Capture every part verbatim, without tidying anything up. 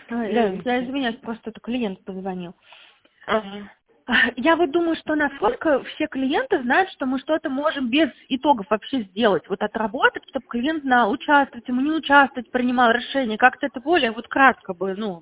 Да. Я извиняюсь, просто это клиент позвонил. Ага. Я вот думаю, что насколько все клиенты знают, что мы что-то можем без итогов вообще сделать, вот отработать, чтобы клиент знал, участвовать ему, не участвовать, принимал решение, как-то это более вот кратко бы, ну,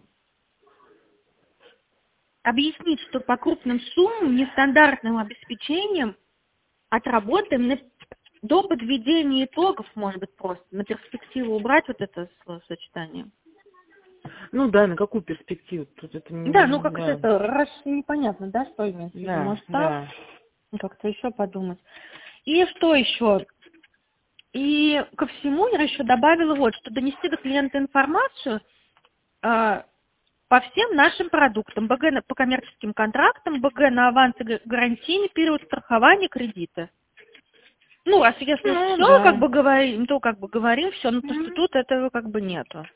объяснить, что по крупным суммам, нестандартным обеспечением отработаем на, до подведения итогов, может быть, просто на перспективу убрать вот это словосочетание. Ну да, на какую перспективу? Тут это не... Да, ну как Да, это, раз непонятно, да, что имеется в виду, да, может да. так, как-то еще подумать. И что еще? И ко всему я еще добавила вот, что донести до клиента информацию э, по всем нашим продуктам, БГ на, по коммерческим контрактам, БГ на авансы, га- гарантийный период страхования, кредиты. Ну, а если Ну все как да. бы говорим, то как бы говорим все, но то, что Угу. тут этого как бы нету.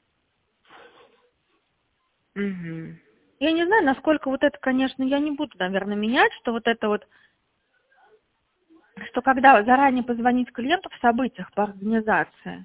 Угу. Я не знаю, насколько вот это, конечно, я не буду, наверное, менять, что вот это вот, что когда заранее позвонить клиенту в событиях по организации,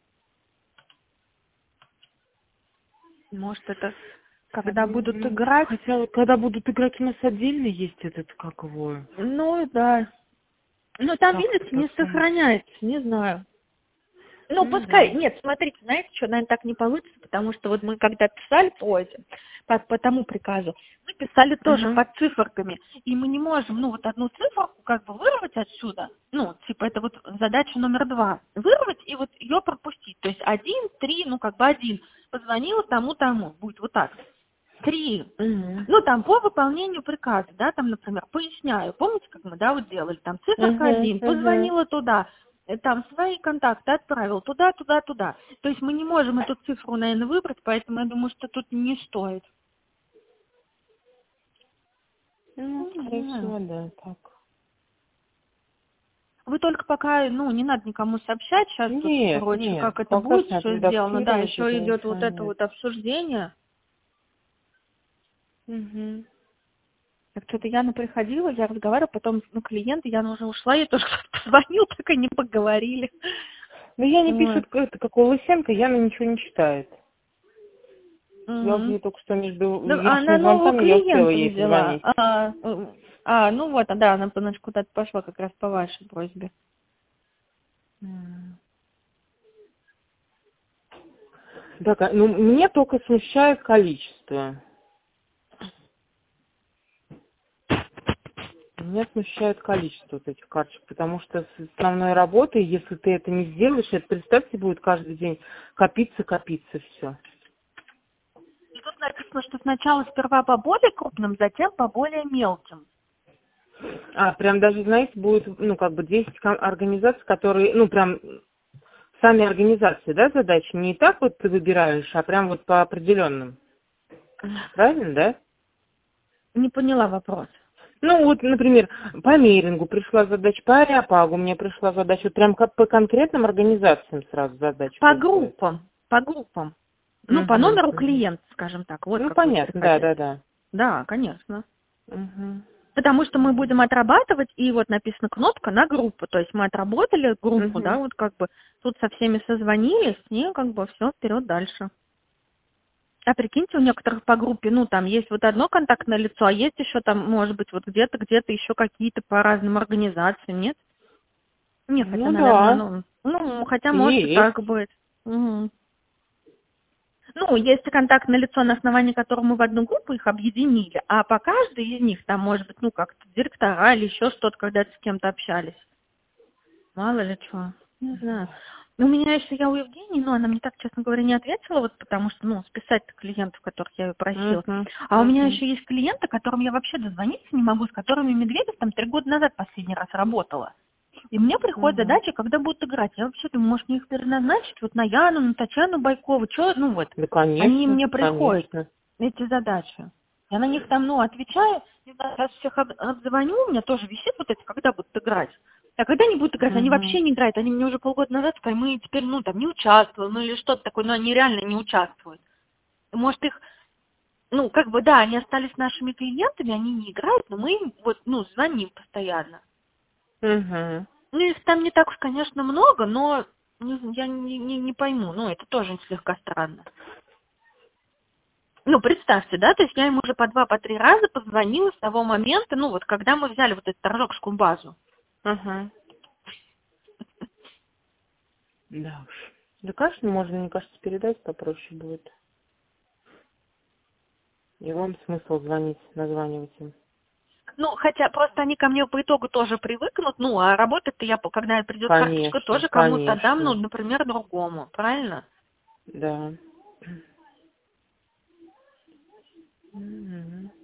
может, это когда будут Ну, играть, хотя вот когда будут играть, у нас отдельно есть этот, как его, ну да. Ну там, как это видите, не потом. сохраняется, не знаю. Ну, Ну пускай, да. нет, смотрите, знаете, что, наверное, так не получится, потому что вот мы когда писали по, этим, по, по тому приказу, мы писали тоже Ага. под циферками, и мы не можем, ну, вот одну циферку как бы вырвать отсюда, ну, типа, это вот задача номер два, вырвать и вот ее пропустить, то есть один, три, ну, как бы один, позвонила тому-тому, будет вот так, три, Угу. ну, там, по выполнению приказа, да, там, например, поясняю, помните, как мы, да, вот делали, там, циферка Угу. один, Угу. позвонила туда, э, там, свои контакты отправил, туда, туда, туда. То есть мы не можем эту цифру, наверное, выбрать, поэтому я думаю, что тут не стоит. Ну, Ну, не скорее знаю. всего, да, так. Вы только пока, ну, не надо никому сообщать сейчас тут, Нет, короче, нет, как это пока будет снято все сделано. Да, редактировать, это еще идет ничего вот это нет. вот обсуждение. Угу. Так что-то Яна приходила, я разговаривала, потом, ну, клиент, Яна уже ушла, я тоже позвонил, так и не поговорили. Ну, я не Вот. пишет, это, как у Лысенко, Яна ничего не читает. Я вот Мгм. ей только что между Да, она вечерними нового звонками я успела клиента ей взяла. позвонить. А, э, а, ну вот, да, она, значит, куда-то пошла как раз по вашей просьбе. М. Так, а, ну, мне только смущает количество. Меня смущает количество вот этих карточек, потому что с основной работой, если ты это не сделаешь, это, представьте, будет каждый день копиться, копиться все. И тут написано, что сначала сперва по более крупным, затем по более мелким. А, прям даже, знаете, будет, ну, как бы десять ком- организаций, которые, ну, прям сами организации, да, задачи, не так вот ты выбираешь, а прям вот по определенным. Правильно, да? Не поняла вопрос. Ну, вот, например, по мейрингу пришла задача, по аэропагу мне пришла задача, вот прям как по конкретным организациям сразу задача По приходит. группам, по группам. Ну, по Угу, номеру угу. клиента, скажем так, вот Ну, как будет понятно, да, приходить. да, да. Да, конечно. Угу. Потому что мы будем отрабатывать, и вот написана кнопка на группу. То есть мы отработали группу, да, Угу. вот как бы тут со всеми созвонились, и как бы все вперед дальше. А прикиньте, у некоторых по группе, ну, там есть вот одно контактное лицо, а есть еще там, может быть, вот где-то, где-то еще какие-то по разным организациям, нет? Нет, хотя, Ну, наверное, да, ну, ну, хотя может и есть. так быть. Мгм. Ну, есть контактное лицо, на основании которого мы в одну группу их объединили, а по каждой из них там, может быть, ну, как-то директора или еще что-то, когда-то с кем-то общались. Мало ли что. Не знаю. У меня еще я у Евгении, но она мне так, честно говоря, не ответила, вот потому что, ну, списать клиентов, которых я ее просила. Угу. А у меня Угу. еще есть клиенты, которым я вообще дозвониться не могу, с которыми Медведев там три года назад последний раз работала. И мне приходит Угу. задача, когда будут играть. Я вообще думаю, может, мне их переназначить вот на Яну, на Татьяну Байкову, что, ну вот. Да, Они конечно, мне приходят, конечно. эти задачи. Я на них там, ну, отвечаю, не знаю, раз всех об- обзвоню, у меня тоже висит вот эти, когда будут играть. А когда они будут играть, они Угу. вообще не играют, они мне уже полгода назад сказали, мы теперь, ну, там, не участвуем, ну, или что-то такое, но они реально не участвуют. Может, их, ну, как бы, да, они остались нашими клиентами, они не играют, но мы им, вот, ну, звоним постоянно. Угу. Ну, их там не так уж, конечно, много, но не- я не, не, не пойму, ну, это тоже слегка странно. Ну, представьте, да, то есть я ему уже по два, по три раза позвонила с того момента, ну, вот когда мы взяли вот эту торжокскую базу. Ага. Да уж. Да, конечно, можно, мне кажется, передать попроще будет. И вам смысл звонить, названивать им. Ну, хотя просто они ко мне по итогу тоже привыкнут, ну, а работать-то я, когда придет карточка, Конечно, тоже кому-то дам, ну, конечно. например, другому, правильно? Да. Мгм.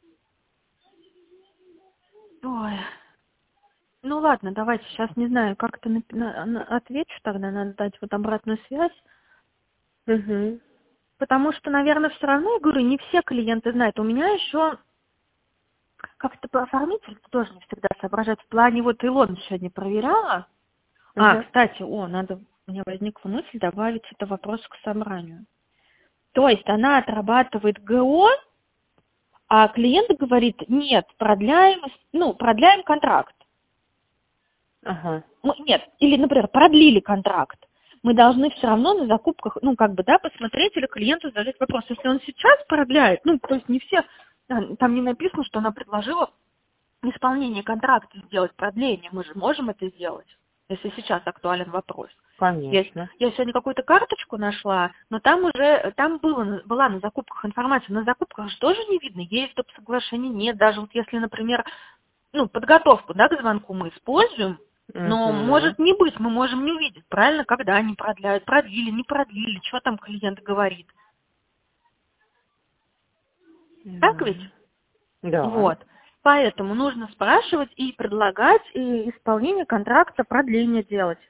Ой. Ну ладно, давайте сейчас не знаю, как-то на- на- на- отвечу тогда, надо дать вот обратную связь. Мгм. Потому что, наверное, все равно, я говорю, не все клиенты знают. У меня еще как-то по оформитель тоже не всегда соображает. В плане, вот Илона сегодня проверяла. А, Мгм. кстати, о, надо, у меня возникла мысль добавить это вопрос к собранию. То есть она отрабатывает ГО, а клиент говорит, нет, продляем, ну, продляем контракт. Ага. Мы- Нет, или, например, продлили контракт. Мы должны все равно на закупках, ну, как бы, да, посмотреть или клиенту задать вопрос. Если он сейчас продляет, ну, то есть не все, а, там не написано, что она предложила исполнение контракта сделать, продление. Мы же можем это сделать, если сейчас актуален вопрос. Есть. Конечно. Я сегодня какую-то карточку нашла, но там уже, там было, была на закупках информация. На закупках же тоже не видно, есть доп. Соглашение, нет. Даже вот если, например, ну, подготовку, да, к звонку мы используем, но Угу. может не быть, мы можем не увидеть, правильно, когда они продляют, продлили, не продлили, что там клиент говорит. Так ведь? Да. Да. Вот. Поэтому нужно спрашивать и предлагать и исполнение контракта, продление делать.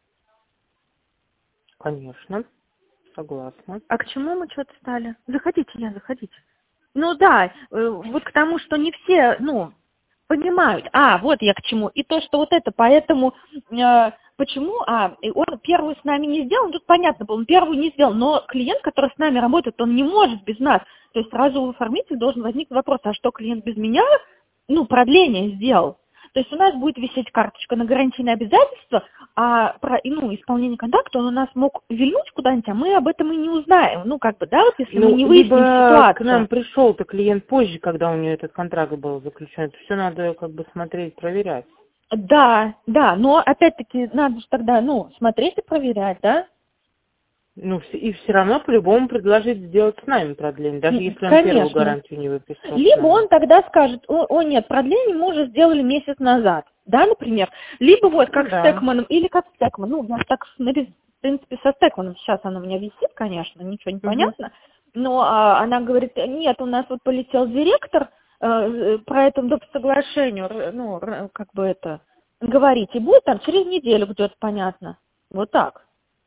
Конечно. Согласна. А к чему мы что-то стали? Заходите, я, заходите. Ну да, э, вот к тому, что не все, ну, понимают. А, вот я к чему. И то, что вот это, поэтому, э, почему, а, и он первую с нами не сделал, тут понятно было, он первую не сделал, но клиент, который с нами работает, он не может без нас. То есть сразу у оформителя должен возникнуть вопрос, а что клиент без меня, ну, продление сделал? То есть у нас будет висеть карточка на гарантийное обязательство, а про ну, исполнение контракта он у нас мог вильнуть куда-нибудь, а мы об этом и не узнаем. Ну, как бы, да, вот если мы Ну, не выясним либо к нам ситуацию. пришел-то клиент позже, когда у него этот контракт был заключен. Все надо как бы смотреть, проверять. Да, да, но опять-таки надо же тогда, ну, смотреть и проверять, да? Ну, вс- и все равно по-любому предложить сделать с нами продление, даже М, если он первую Конечно. гарантию не выписал с Либо нами. он тогда скажет, о, о нет, продление мы уже сделали месяц назад, да, например. Либо вот Ну как с да. Текманом, или как с Текманом. Ну, я так, нарис- в принципе, со Текманом сейчас она у меня висит, конечно, ничего не Угу. понятно. Но а, она говорит, нет, у нас вот полетел директор, э, э, про это доп. Соглашению, р- ну, р- как бы это, говорить. И будет там через неделю где-то понятно. Вот так.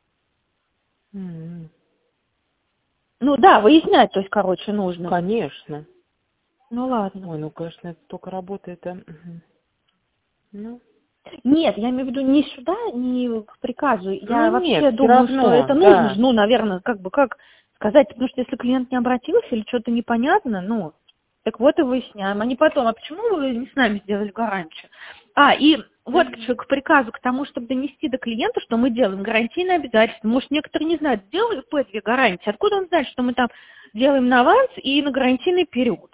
М, Ну да, выяснять, то есть, короче, нужно. Конечно. Ну ладно. Ой, ну, конечно, это только работает, а... мгм. Ну, Нет, я имею в виду не сюда, не к приказу. Я ну нет, вообще все думаю, что равно, это нужно, же, да. ну, наверное, как бы как сказать, потому что если клиент не обратился или что-то непонятно, ну, так вот и выясняем. А не потом, а почему вы не с нами сделали гарантию? А, и вот к, Мгм. к приказу, к тому, чтобы донести до клиента, что мы делаем гарантийное обязательство. Может, некоторые не знают, сделали по две гарантии. Откуда он знает, что мы там делаем на аванс и на гарантийный период?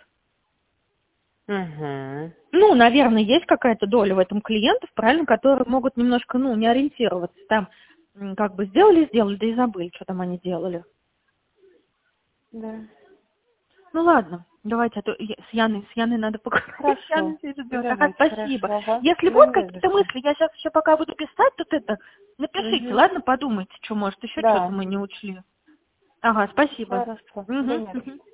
Угу. Ну, наверное, есть какая-то доля в этом клиентов, правильно, которые могут немножко, ну, не ориентироваться. Там, м, как бы сделали, сделали, да и забыли, что там они делали. Да. Ну, ладно, давайте, а то я- с Яной, с Яной надо поговорить. С Хорошо. Яной перейдет. Ага, Давайте, спасибо. хорошо, ага. Если Да будут не за какие-то что. мысли, я сейчас еще пока буду писать, тут это, напишите, Угу. ладно, подумайте, что, может, еще что-то Да. мы не учли. Ага, спасибо. Хорошо. Да Угу, не за угу. что.